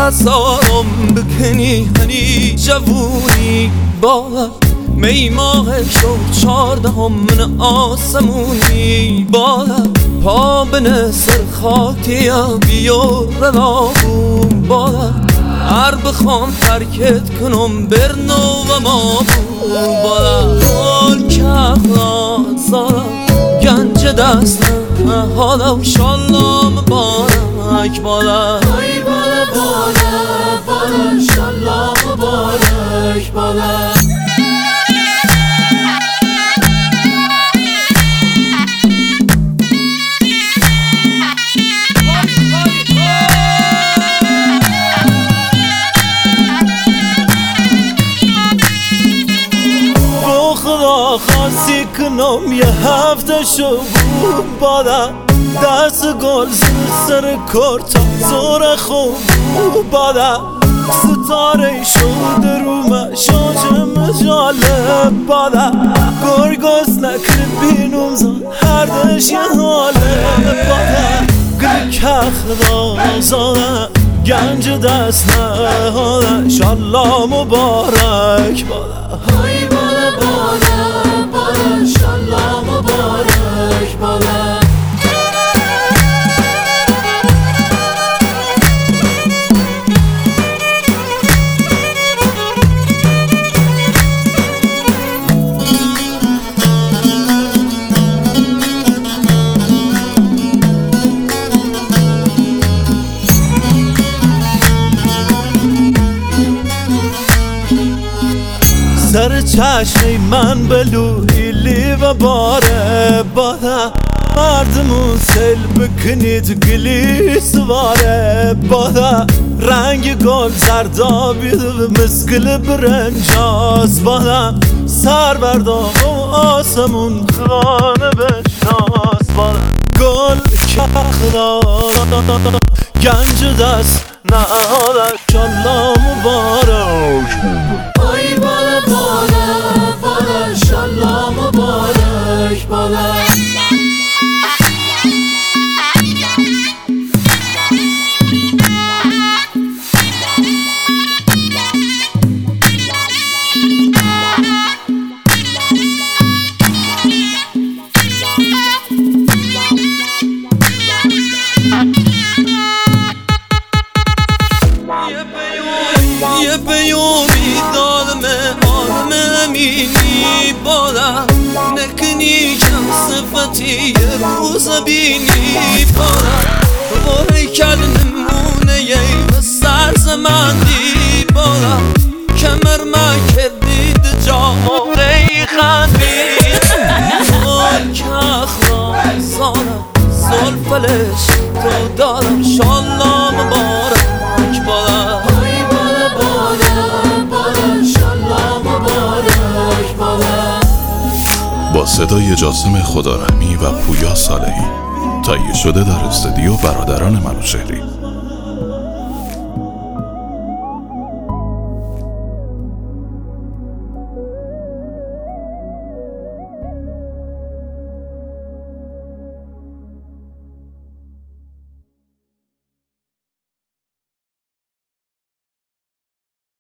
سارم بکنی هنی جوونی بالا می ماه شو 14 من آسمونی بالا پا بنه سر خاکیا بیو روابون بالا هر بخوام ترکت کنم برنو و ما بود بالا حال که اخلاق زارم گنج دستم حالا شالله مبارک بالا ای بالا بالا بالا شالله مبارک بالا خاصی کنم یه هفته شو بود بادا دست گل سر کرتا زور خوب بادا ستاره شد رومه شاجم جالب بادا گرگاز نکر بینم زن هر دش یه حاله بادا گل کخ دازانه گنج دست نه حاله شالله مبارک بادا ای بالا بالا بالا شالله مبارک بالا سر چشم من بلویلی و باره بادا مردمون سل بکنید گلی سواره بادا رنگ گل زردابی مسکل برنجاز بادا سر بردام و آسمون خانه بشناس بادا گل کخلا گنج دست نهاده شالله مبارک ای بالا بالا بالا شالله مبارک بالا یه پیومی دادمه آدم امینی بالا نکنی کم صفتی یه روز بینی بالا باری کل نمونه یه بستر زمندی بالا کمر من کردید جا آقای خندی حال که اخلاق زارم زلفلش تو دارم شالله مبارک بالا با صدای جاسم خدارحمی و پویا صالحی تهیه شده در استودیو برادران منوچهری.